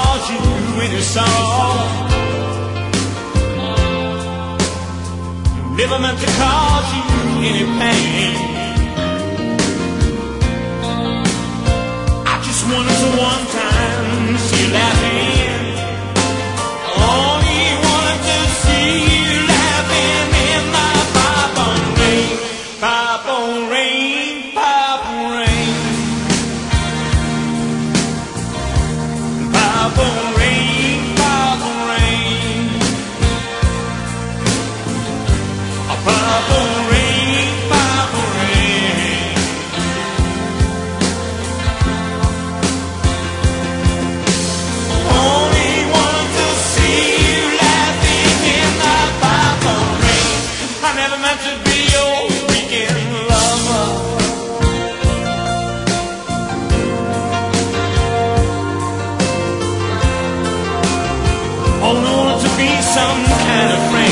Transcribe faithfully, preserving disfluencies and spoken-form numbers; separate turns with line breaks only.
cause you any sorrow. Never meant to cause you any pain. I just wanted to one time see you laughing. Only wanted to see you laughing in my pipe-on rain, pipe-on rain, pipe-on rain, pipe-on rain, pipe-on rain, pipe-on rain, pipe-on rain. Only wanted to see you laughing in my pipe-on rain. I never meant to be your weekend lover. Only wanted to be some kind of friend.